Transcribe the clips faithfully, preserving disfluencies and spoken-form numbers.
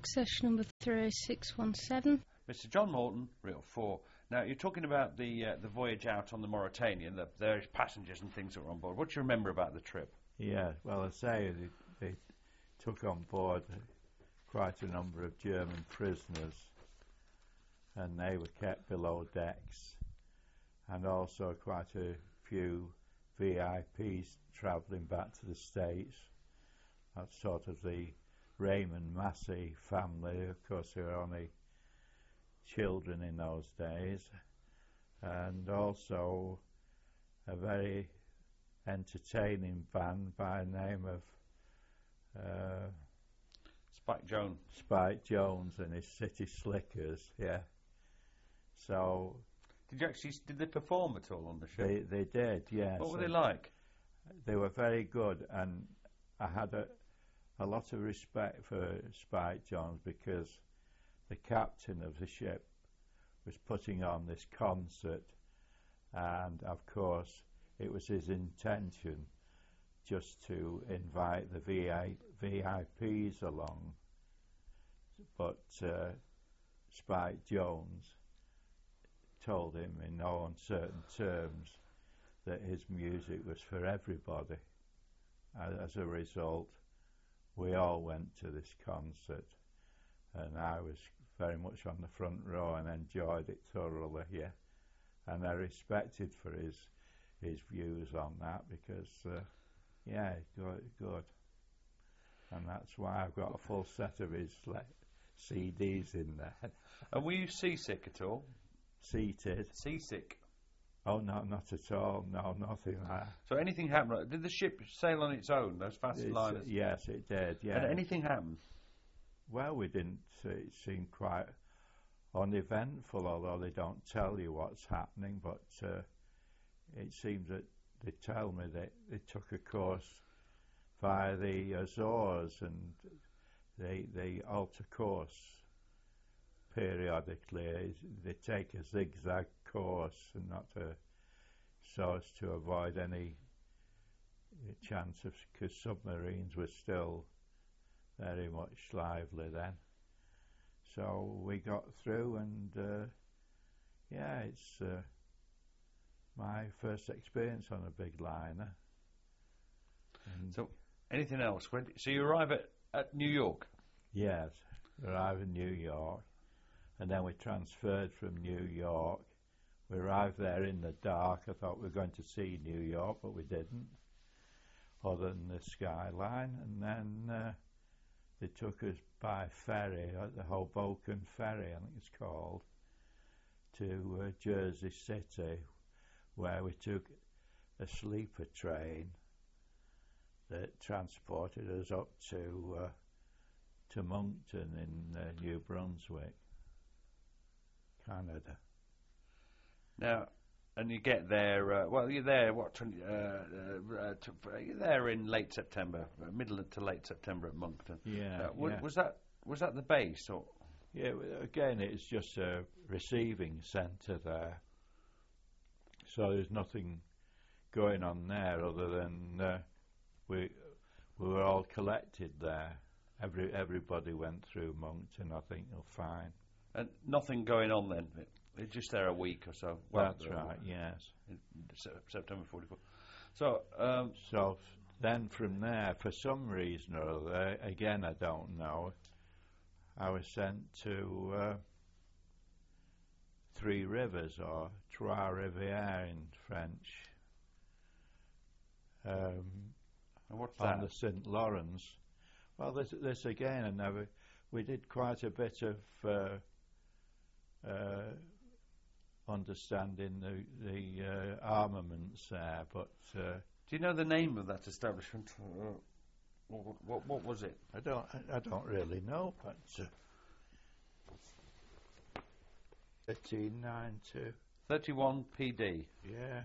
access number three six one seven. Mister John Morton, Reel four. Now, you're talking about the uh, the voyage out on the Mauritania, the various passengers and things that were on board. What do you remember about the trip? Yeah, well, I say they, they took on board quite a number of German prisoners, and they were kept below decks, and also quite a few V I Ps travelling back to the States. That's sort of the Raymond Massey family. Of course, they were only children in those days, and also a very entertaining band by the name of uh, Spike Jones. Spike Jones and his City Slickers, yeah. So did you actually did they perform at all on the show? They they did, yes. What were they like? They were very good, and I had a a lot of respect for Spike Jones because the captain of the ship was putting on this concert, and of course it was his intention just to invite the V I Ps along, but uh, Spike Jones told him in no uncertain terms that his music was for everybody. As a result, we all went to this concert, and I was very much on the front row and enjoyed it thoroughly, yeah. And I respected for his his views on that because, uh, yeah, good, good. And that's why I've got a full set of his C Ds in there. And were you seasick at all? Seated. Seasick? Oh, no, not at all. No, nothing like that. So anything happened? Did the ship sail on its own, those fast It's, liners? Yes, it did, yeah. And anything happened? Well, we didn't. Uh, it seemed quite uneventful, although they don't tell you what's happening, but uh, it seems that they tell me that they took a course via the Azores, and they, they alter course periodically. They take a zigzag course and not a, so as to avoid any chance of, because submarines were still very much lively then. So we got through, and uh, yeah, it's uh, my first experience on a big liner. And so anything else? When, so you arrive at, at New York? Yes, arrive in New York, and then we transferred from New York. We arrived there in the dark. I thought we were going to see New York, but we didn't, other than the skyline. And then uh, they took us by ferry, at the Hoboken Ferry, I think it's called, to uh, Jersey City, where we took a sleeper train that transported us up to uh, to Moncton in uh, New Brunswick, Canada. Now, and you get there. Uh, well, you're there. What? twenty, uh, uh, to, you're there in late September, uh, middle to late September at Moncton. Yeah, uh, w yeah. Was that was that the base or? Yeah. Again, it's just a receiving centre there, so there's nothing going on there other than uh, we we were all collected there. Every everybody went through Moncton. I think you'll find. And nothing going on then. They're just there a week or so. Well, That's right. Yes. In September forty-four. So. Um, so then from there, for some reason or other, again I don't know, I was sent to uh, Three Rivers, or Trois Rivières in French. Um, and what's on that? the Saint Lawrence. Well, this, this again, and never, we did quite a bit of uh, uh, understanding the, the uh, armaments there, but uh, do you know the name of that establishment? Uh, what, what, what was it? I don't. I don't really know, but uh, thirteen nine two. Thirty-one P D. Yeah.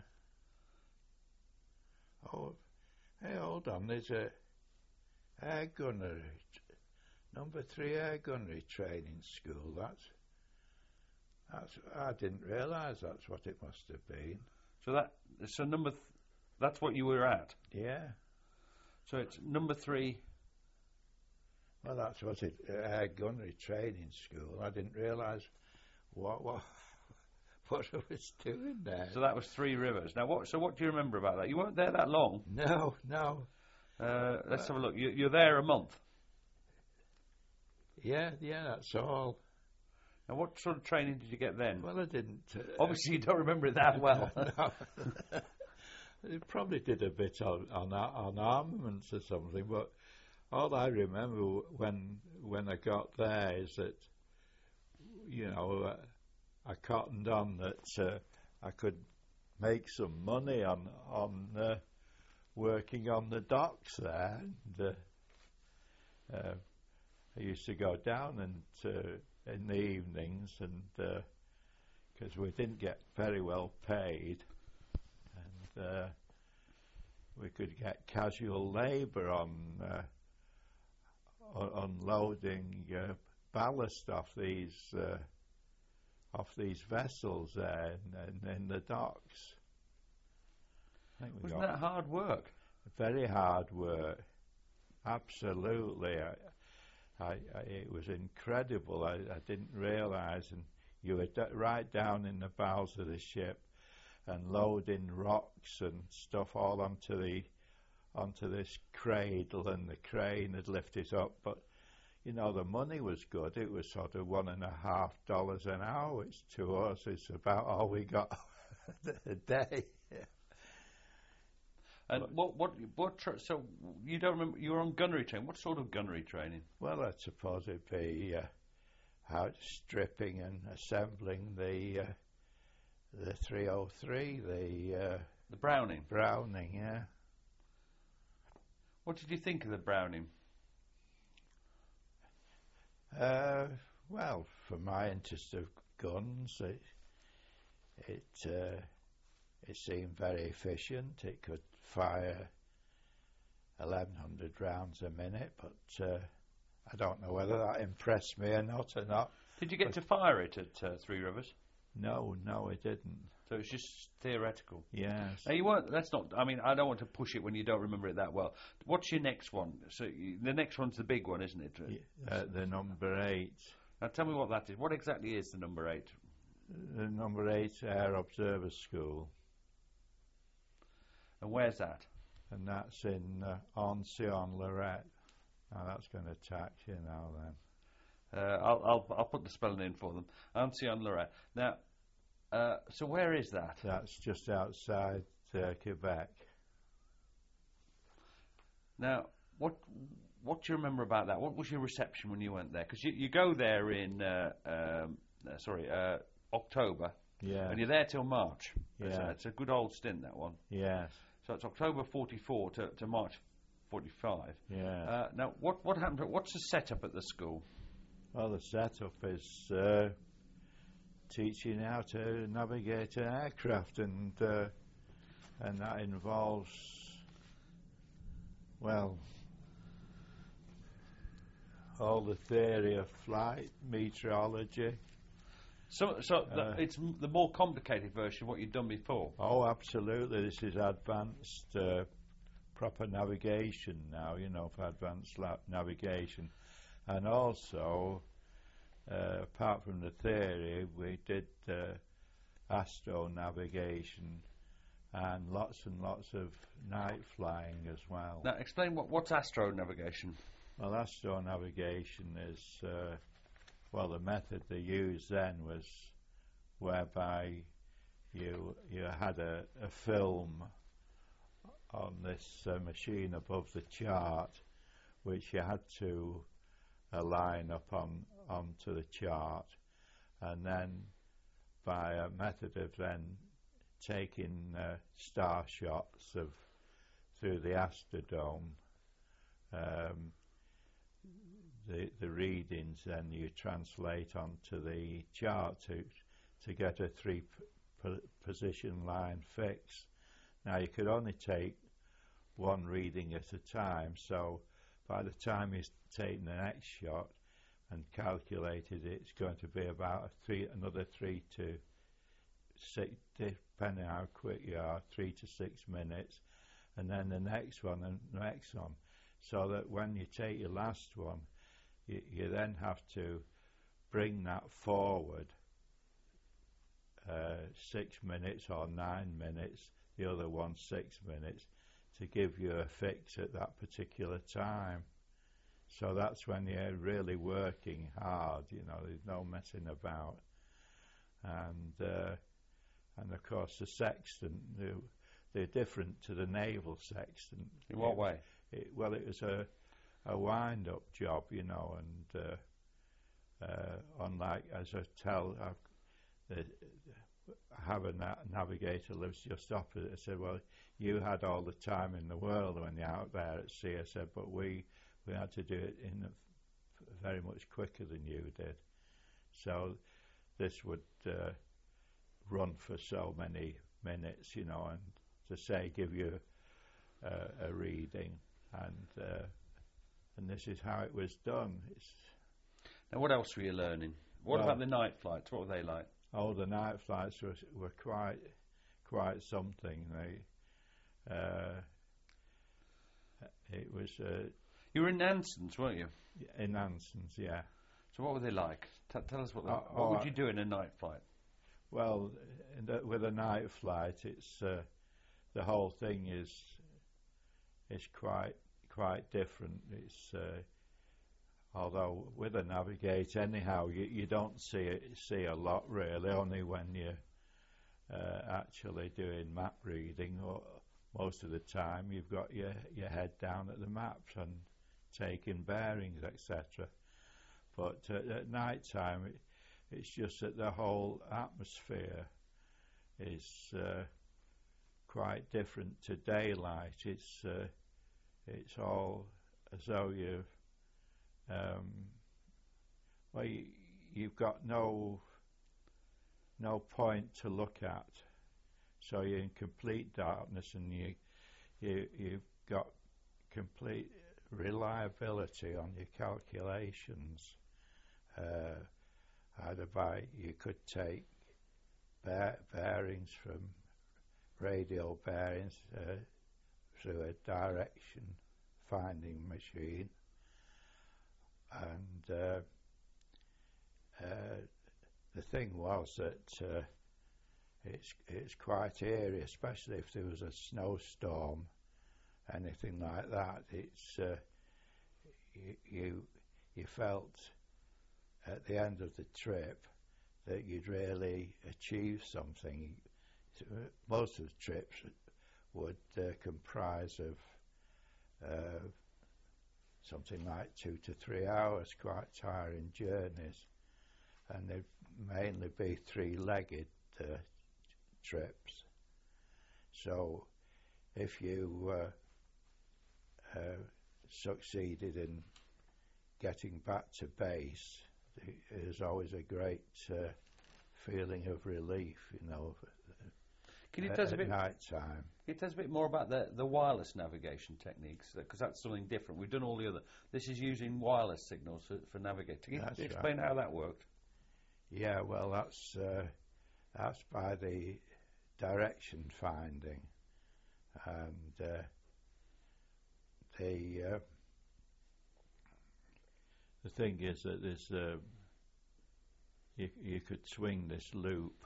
Oh, hey, hold on. There's a air gunnery, number three air gunnery training school. That's that's. I didn't realise that's what it must have been. So that so number. Th that's what you were at. Yeah. So it's number three. Well, that's what it, uh, Air Gunnery Training School. I didn't realise what what what I was doing there. So that was Three Rivers. Now, what? So what do you remember about that? You weren't there that long. No, no. Uh, let's have a look. You, you're there a month. Yeah, yeah, that's all. Now, what sort of training did you get then? Well, I didn't. Uh, Obviously, you don't remember it that well. No. They probably did a bit on, on on armaments or something, but all I remember when when I got there is that, you know, uh, I cottoned on that uh, I could make some money on on uh, working on the docks there. And, uh, uh, I used to go down and uh, in the evenings, and because uh, we didn't get very well paid, and uh, we could get casual labour on uh, un- unloading uh, ballast off these uh, off these vessels there in, in, in the docks. I think we Wasn't got that hard work? very hard work. Absolutely. I, I, I, it was incredible. I, I didn't realise, and you were d- right down in the bowels of the ship, and loading rocks and stuff all onto the onto this cradle, and the crane would lift it up. But you know, the money was good. It was sort of one and a half dollars an hour, which to us is about all we got a day. And what what what? Tra- so you don't remember? You were on gunnery training. What sort of gunnery training? Well, I suppose it'd be uh, how stripping and assembling the uh, the three oh three, the uh, The Browning. Browning, yeah. What did you think of the Browning? Uh, well, for my interest of guns, it it uh, it seemed very efficient. It could fire eleven hundred rounds a minute, but uh, I don't know whether that impressed me or not or not. Did you get to fire it at uh, Three Rivers? No, no, it didn't. So it's just theoretical. Yes. Now you weren't. That's not. I mean, I don't want to push it when you don't remember it that well. What's your next one? So you, the next one's the big one, isn't it? Uh, the number eight. Now tell me what that is. What exactly is the number eight? The number eight Air Observer School. And where's that? And that's in uh, Ancillon-Lorette. Now that's going to tax you now then. Uh, I'll, I'll I'll put the spelling in for them. Ancillon-Lorette. Now, uh, so where is that? That's just outside uh, Quebec. Now, what what do you remember about that? What was your reception when you went there? Because you, you go there in uh, um, uh, sorry uh, October, Yeah. and you're there till March. It's, Yeah. a, it's a good old stint, that one. Yes. So it's October forty-four to, to March forty-five. Yeah. Uh, now, what what happened? What's the setup at the school? Well, the setup is uh, teaching how to navigate an aircraft, and uh, and that involves, well, all the theory of flight, meteorology. So, so the, Uh, it's m- the more complicated version of what you'd done before. Oh, absolutely. This is advanced, uh, proper navigation now, you know, for advanced la- navigation. And also, uh, apart from the theory, we did uh, astro navigation and lots and lots of night flying as well. Now, explain what what's astro navigation. Well, astro navigation is, uh, well, the method they used then was whereby you you had a, a film on this uh, machine above the chart, which you had to align up on onto the chart, and then by a method of then taking uh, star shots of through the Astrodome, um, the the readings then you translate onto the chart to to get a three p- p- position line fix. Now you could only take one reading at a time, so by the time you've taken the next shot and calculated it, it's going to be about a three another three to six, depending how quick you are, three to six minutes, and then the next one and the next one, so that when you take your last one, you, you then have to bring that forward uh, six minutes or nine minutes, the other one six minutes, to give you a fix at that particular time. So that's when you're really working hard, you know, there's no messing about. And uh, and of course the sextant, they're, they're different to the naval sextant. In what it, way? It, well, it was a, a wind-up job, you know, and uh, uh, unlike, as I tell, I've, the, I have a na- navigator lives just opposite. I said, well, you had all the time in the world when you're out there at sea. I said, but we, we had to do it in a, very much quicker than you did. So this would uh, run for so many minutes, you know, and to say, give you uh, a reading, and uh, and this is how it was done. It's now, what else were you learning? What well, about the night flights? What were they like? Oh, the night flights were, were quite quite something. They, uh, it was uh, you were in Anson's, weren't you? in Anson's, yeah. So what were they like? T- tell us what. They, Oh, what oh, would you do in a night flight? Well, in the, with a night flight, it's uh, the whole thing is is quite quite different. It's uh, although with a navigator, anyhow, you, you don't see it, see a lot really. Only when you're uh, actually doing map reading, or most of the time you've got your your head down at the maps and taking bearings, et cetera. But uh, at night time, it, it's just that the whole atmosphere is uh, quite different to daylight. It's uh, it's all as though you've um, well, you, you've got no no point to look at, so you're in complete darkness, and you you you've got complete reliability on your calculations. Uh, either by you could take bear, bearings from radial bearings uh, through a direction finding machine, and uh, uh, the thing was that uh, it's it's quite eerie, especially if there was a snowstorm, anything like that. It's uh, you, you you felt at the end of the trip that you'd really achieved something. Most of the trips would uh, comprise of uh, something like two to three hours, quite tiring journeys, and they'd mainly be three-legged uh, trips. So if you uh, uh, succeeded in getting back to base, there's always a great uh, feeling of relief, you know. Can you tell us a at bit? night time. Can you tell us a bit more about the the wireless navigation techniques? Because that's something different. We've done all the other. This is using wireless signals for, for navigating. Can you That's explain right. how that worked? Yeah, well, that's uh, that's by the direction finding, and uh, the uh, the thing is that there's uh, you you could swing this loop,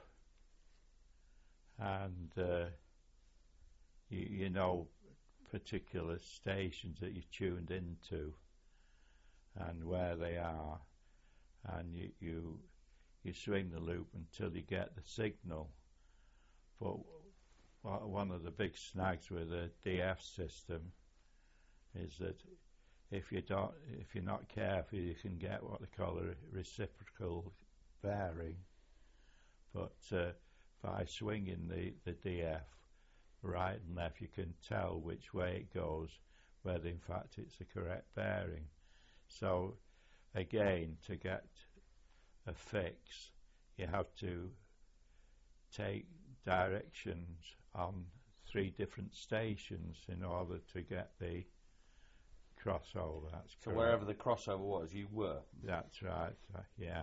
and uh, you you know particular stations that you're tuned into and where they are, and you you you swing the loop until you get the signal. But one of the big snags with the D F system is that if you don't, if you're not careful, you can get what they call a reciprocal bearing. But uh, by swinging the, the D F right and left, you can tell which way it goes, whether in fact it's the correct bearing. So again, to get a fix, you have to take directions on three different stations in order to get the crossover. That's So correct. wherever the crossover was, you were. That's right. Uh, yeah.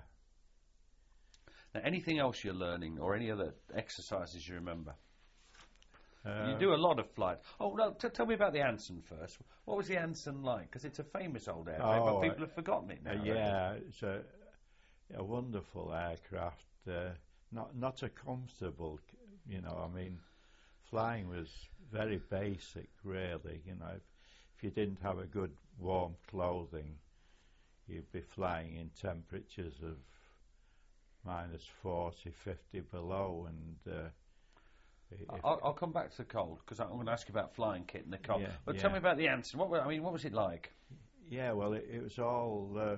Now, anything else you're learning, or any other exercises you remember? Uh, You do a lot of flight. Oh, no, t- tell me about the Anson first. What was the Anson like? Because it's a famous old airplane, Oh, but people uh, have forgotten it now. Uh, haven't they? yeah, it's a, a wonderful aircraft. Uh, not not a comfortable, c- you know. I mean, flying was very basic, really. You know, if, if you didn't have a good warm clothing, you'd be flying in temperatures of minus forty, fifty below, and uh, if- I'll, I'll come back to the cold because I'm going to ask you about flying kit and the cold. Yeah, but tell yeah. me about the Anson. What were, I mean, what was it like? yeah, well, it, it was all uh,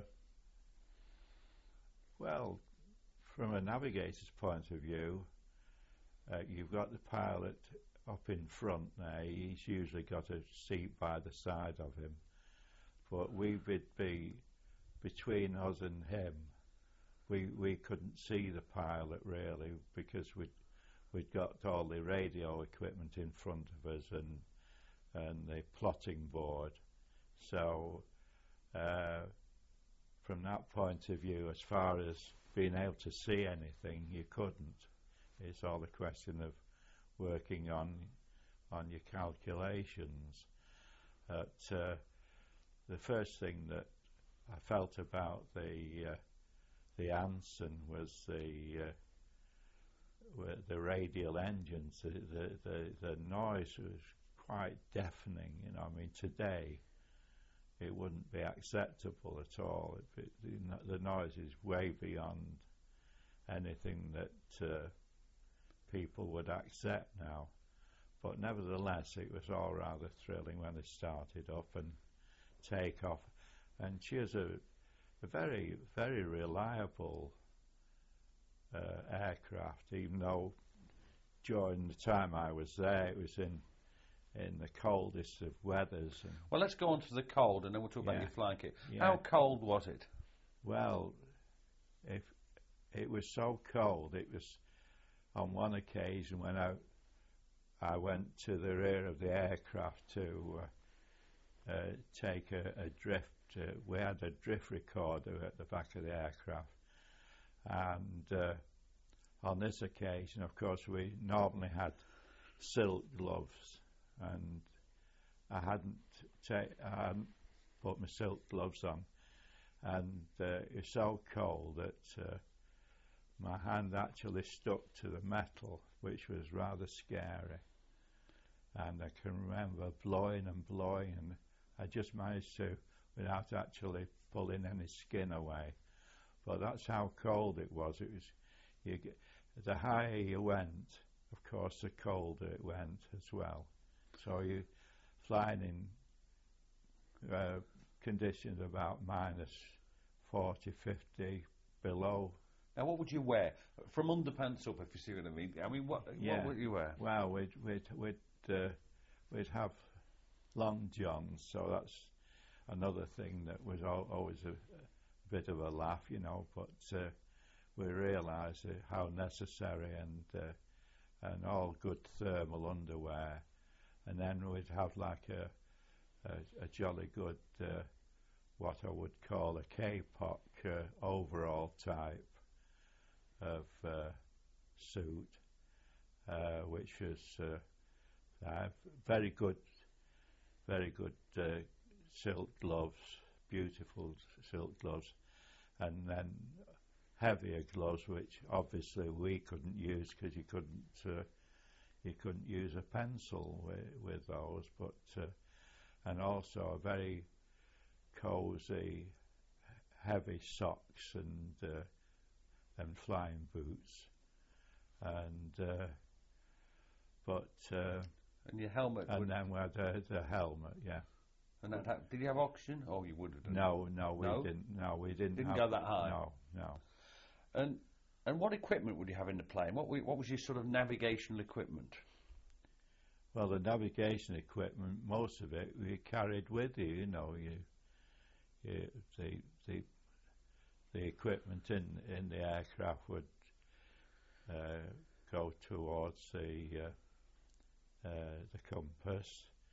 well. From a navigator's point of view, uh, you've got the pilot up in front there. He's usually got a seat by the side of him. But we would be between us and him. We we couldn't see the pilot really because we'd we'd got all the radio equipment in front of us and and the plotting board. So uh, from that point of view, as far as being able to see anything, you couldn't. It's all a question of working on on your calculations. But uh, the first thing that I felt about the uh, the Anson was the uh, wa- the radial engines. The, the the the noise was quite deafening. You know, I mean, today it wouldn't be acceptable at all. It, it, the, no- the noise is way beyond anything that uh, people would accept now. But nevertheless, it was all rather thrilling when they started up and take off. And she was a, a very, very reliable uh, aircraft, even though during the time I was there, it was in in the coldest of weathers. And Well, let's go on to the cold, and then we'll talk about Yeah. your flying kit. Yeah. How cold was it? Well, if it was so cold, it was on one occasion when I I went to the rear of the aircraft to uh, uh, take a, a drift. Uh, we had a drift recorder at the back of the aircraft, and uh, on this occasion, of course, we normally had silk gloves, and I hadn't ta- I hadn't put my silk gloves on, and uh, it was so cold that uh, my hand actually stuck to the metal, which was rather scary. And I can remember blowing and blowing, and I just managed to, without actually pulling any skin away. But that's how cold it was. It was, you get, the higher you went, of course, the colder it went as well. So you flying in uh, conditions about minus forty, fifty below. Now, what would you wear? From underpants up, if you see what I mean. I mean, what, Yeah. what would you wear? Well, we'd we'd we'd uh, we'd have long johns, so that's another thing that was al- always a, a bit of a laugh, you know. But uh, we realised uh, how necessary, and uh, and all good thermal underwear, and then we'd have like a a, a jolly good uh, what I would call a K-pop uh, overall type of uh, suit, uh, which was uh, uh, very good, very good uh, silk gloves, beautiful s- silk gloves, and then heavier gloves, which obviously we couldn't use because you couldn't uh, you couldn't use a pencil with, with those, but uh, and also a very cosy, heavy socks and uh, and flying boots, and uh, but uh, And your helmet. and would, then we had uh, the helmet. Yeah. and that, ha- did you have oxygen? Oh, you would have done. No, no, we No? didn't. No, we didn't. Didn't have, go that high? No, no. And and what equipment would you have in the plane? What were, what was your sort of navigational equipment? Well, the navigation equipment, most of it we carried with you. You know, you, you the the the equipment in in the aircraft would uh, go towards the uh, uh, the compass.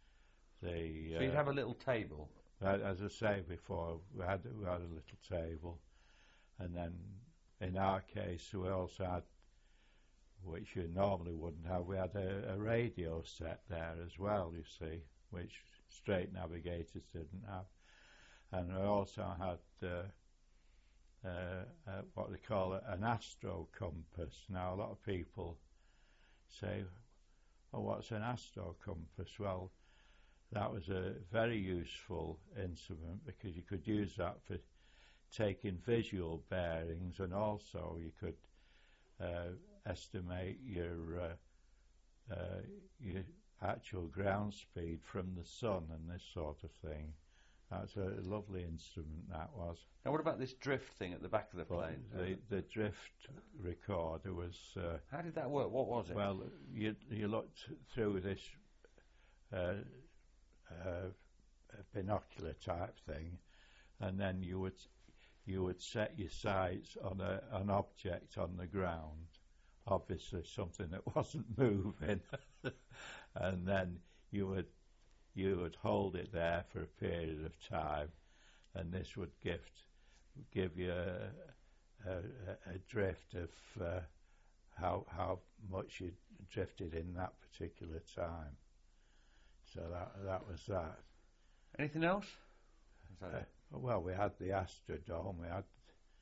The So you'd uh, have a little table. a- as I say before, we had we had a little table, and then in our case we also had which you normally wouldn't have. We had a, a radio set there as well, you see, which straight navigators didn't have. And we also had uh, uh, uh, what they call a, an astro compass. Now, a lot of people say, oh, what's an astro compass? Well, that was a very useful instrument because you could use that for taking visual bearings, and also you could uh, estimate your uh, uh, your actual ground speed from the sun and this sort of thing. That's a lovely instrument, that was. Now, what about this drift thing at the back of the But plane? the, the drift recorder was... Uh, How did that work? What was it? well, you, you looked through this uh, uh, binocular type thing, and then you would you would set your sights on a, an object on the ground, obviously something that wasn't moving, and then you would you would hold it there for a period of time, and this would give give you a, a, a drift of uh, how how much you drifted in that particular time. So that that was that. Anything else? Is that Uh, it? well, we had the Astrodome. We had.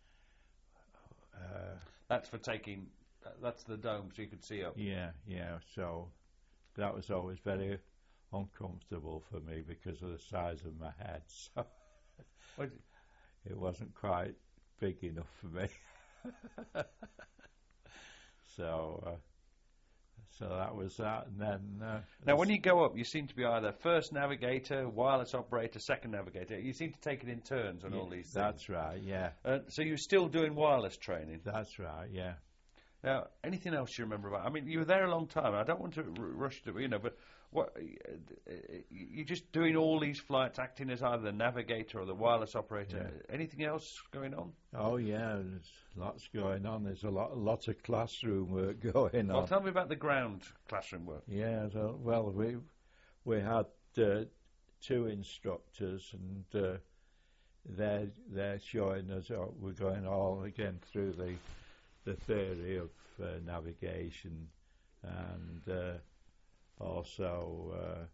Uh, That's for taking. That's the dome, so you could see up. yeah, yeah. So that was always very uncomfortable for me because of the size of my head. So What- it wasn't quite big enough for me. so, uh, so that was that, and then. Uh, Now, when you go up, you seem to be either first navigator, wireless operator, second navigator. You seem to take it in turns on yeah, all these things. That's right. Yeah, Uh, so you're still doing wireless training. that's right. Yeah. Now, anything else you remember about? I mean, you were there a long time. I don't want to r- rush to, you know, but what uh, you're just doing all these flights, acting as either the navigator or the wireless operator. Yeah. Anything else going on? Oh yeah, there's lots going on. There's a lot, lots of classroom work going Well, on. tell me about the ground classroom work. Yeah, so, well, we we had uh, two instructors, and uh, they're they're showing us. Uh, we're going all again through the the theory of uh, navigation, and uh, also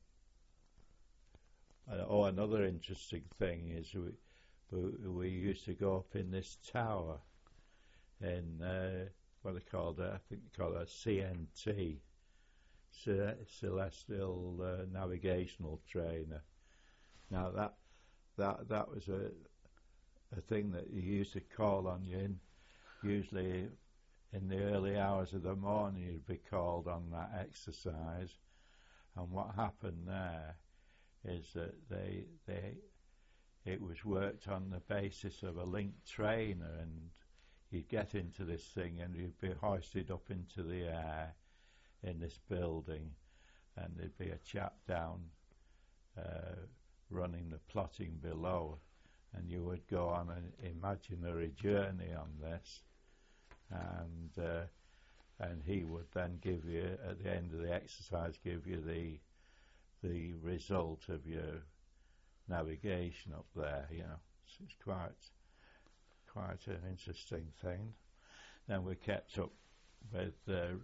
uh, uh, oh, another interesting thing is we, we we used to go up in this tower in uh, what they called it, I think they call it a C N T, Ce- Celestial uh, Navigational Trainer. Now that that that was a a thing that you used to call on you in, usually in the early hours of the morning. You'd be called on that exercise, and what happened there is that they they it was worked on the basis of a linked trainer, and you'd get into this thing and you'd be hoisted up into the air in this building, and there'd be a chap down uh, running the plotting below, and you would go on an imaginary journey on this, and uh, and he would then give you, at the end of the exercise, give you the the result of your navigation up there. You know, it's, it's quite quite an interesting thing. Then we kept up with uh,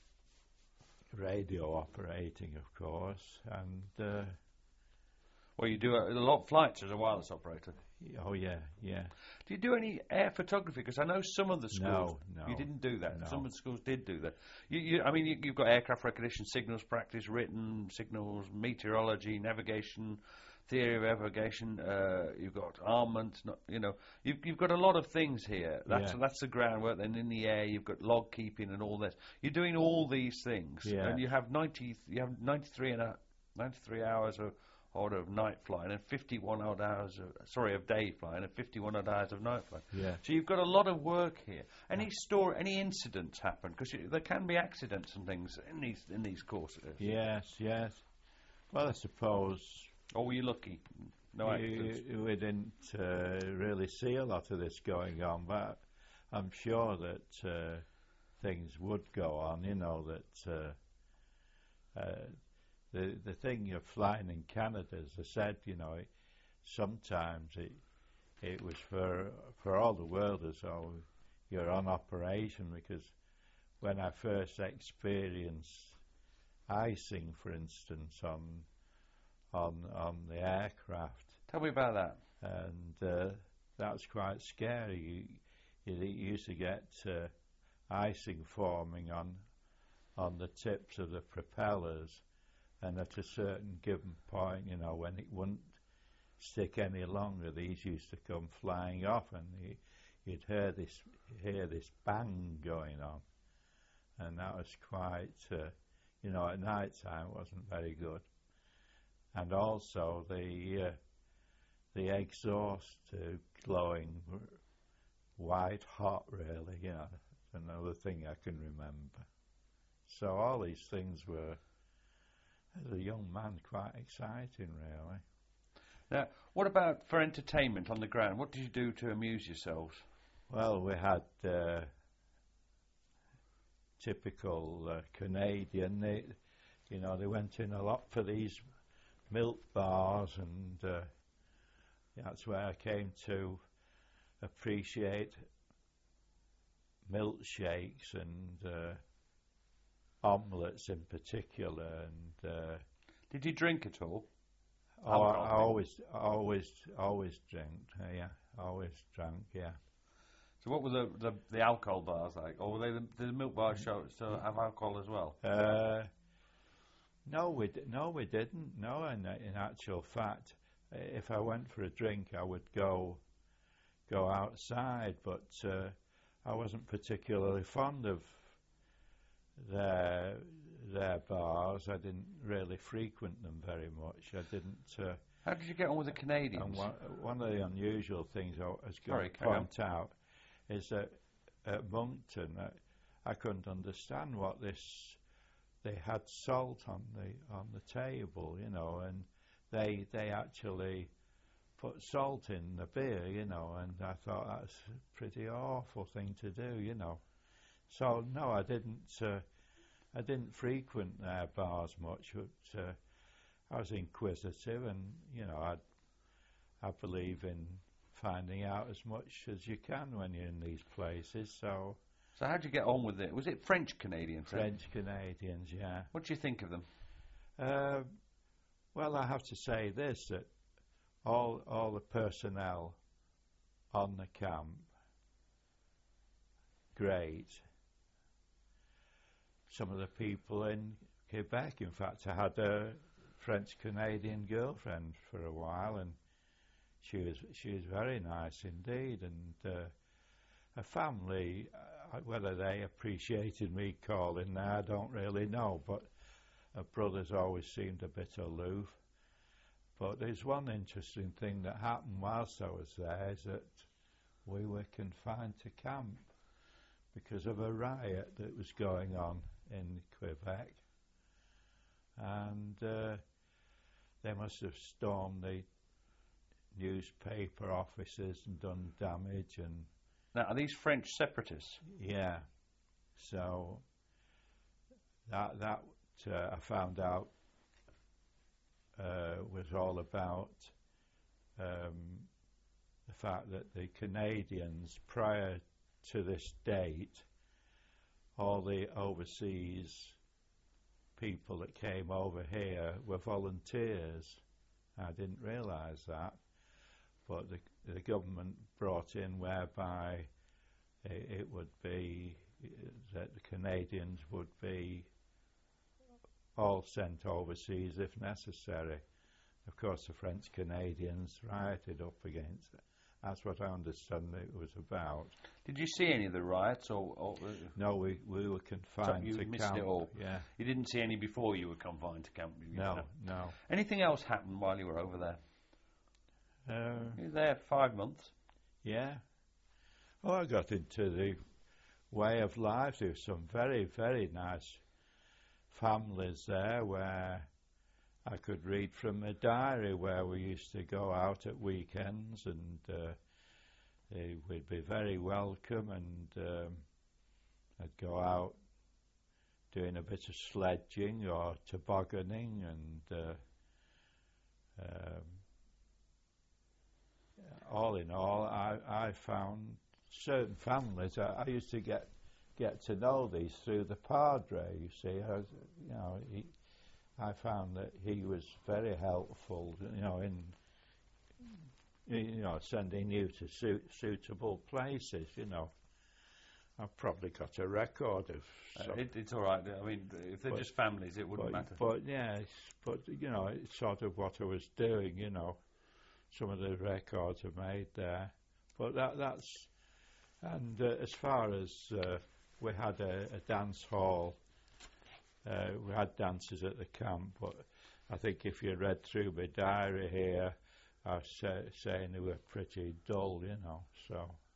radio operating, of course, and uh, Well, you do a, a lot of flights as a wireless operator. oh yeah, yeah. Do you do any air photography? Because I know some of the schools No, no. you didn't do that. No. Some of the schools did do that. You, you, I mean, you, you've got aircraft recognition, signals practice, written signals, meteorology, navigation, theory of navigation. Uh, you've got armament. Not, you know, you've you've got a lot of things here. That's Yeah. that's the groundwork. Then in the air, you've got log keeping and all this. You're doing all these things, Yeah. and you have ninety. You have ninety-three and a ninety-three hours of. Odd of night flying and fifty-one odd hours of sorry of day flying and fifty-one odd hours of night flying. Yeah. So you've got a lot of work here. Any story, any incidents happen? Because there can be accidents and things in these in these courses. Yes, yes. Well, I suppose Or were you lucky? No accidents. you, we didn't uh, really see a lot of this going on, but I'm sure that uh, things would go on. You know that uh, uh, the the thing you're flying in Canada, as I said, you know, it, sometimes it it was for for all the world as though you're on operation, because when I first experienced icing, for instance, on on on the aircraft. Tell me about that. And uh, that was quite scary. You, you, you used to get uh, icing forming on on the tips of the propellers, and at a certain given point, you know, when it wouldn't stick any longer, these used to come flying off, and you, you'd hear this hear this bang going on, and that was quite, uh, you know, at night time it wasn't very good. And also the uh, the exhaust uh, glowing white hot, really, you know, another thing I can remember. So all these things were, as a young man, quite exciting, really. Now, what about for entertainment on the ground? What did you do to amuse yourselves? Well, we had uh, typical uh, Canadian. They, you know, they went in a lot for these milk bars, and uh, that's where I came to appreciate milkshakes and uh, omelettes in particular. And uh, did you drink at all? Oh, I, I always, always, always drink. Uh, yeah, always drank. Yeah. So, what were the, the, the alcohol bars like, or were they the, the milk bars show still have alcohol as well? Uh, no, we d- no, we didn't. No, in in actual fact, if I went for a drink, I would go go outside, but uh, I wasn't particularly fond of their their bars. I didn't really frequent them very much. I didn't. Uh, How did you get on with the Canadians? And one, one of the unusual things I was going to point out is that at Moncton, I, I couldn't understand what this. They had salt on the on the table, you know, and they they actually put salt in the beer, you know, and I thought that's a pretty awful thing to do, you know. So no, I didn't. Uh, I didn't frequent their bars much, but uh, I was inquisitive, and you know, I I believe in finding out as much as you can when you're in these places. So. So how did you get on with it? Was it French Canadians? French Canadians, yeah. What do you think of them? Uh, well, I have to say this, that all all the personnel on the camp, great. Some of the people in Quebec, in fact, I had a French Canadian girlfriend for a while, and she was she was very nice indeed, and uh, a family. Uh, whether they appreciated me calling there, I don't really know, but her brothers always seemed a bit aloof. But there's one interesting thing that happened whilst I was there, is that we were confined to camp because of a riot that was going on in Quebec, and uh, they must have stormed the newspaper offices and done damage. And now, are these French separatists? Yeah. So that that uh, I found out uh, was all about um, the fact that the Canadians, prior to this date, all the overseas people that came over here were volunteers. I didn't realise that, but the the government brought in whereby it, it would be that the Canadians would be all sent overseas if necessary. Of course, the French Canadians rioted up against it. That's what I understand it was about. Did you see any of the riots, or, or no? We we were confined so you to missed camp. It all. Yeah, you didn't see any before you were confined to camp. You no, know? no. Anything else happened while you were over there? Uh, you were there five months. Yeah. Oh, I got into the way of life. There were some very, very nice families there where I could read from a diary where we used to go out at weekends, and uh, they would be very welcome, and um, I'd go out doing a bit of sledging or tobogganing, and uh, um, all in all, I, I found certain families. I, I used to get get to know these through the Padre. You see, I, was- you know, he, I found that he was very helpful. You know, in you know sending you to suit, suitable places. You know, I've probably got a record of. Uh, some- it, it's all right. I mean, if they're But- just families, it wouldn't but, matter. But yes, but you know, it's sort of what I was doing. You know, some of the records are made there. But that that's and uh, as far as uh, we had a, a dance hall, uh, we had dances at the camp. But I think if you read through my diary here, I was say, saying they were pretty dull. You know, so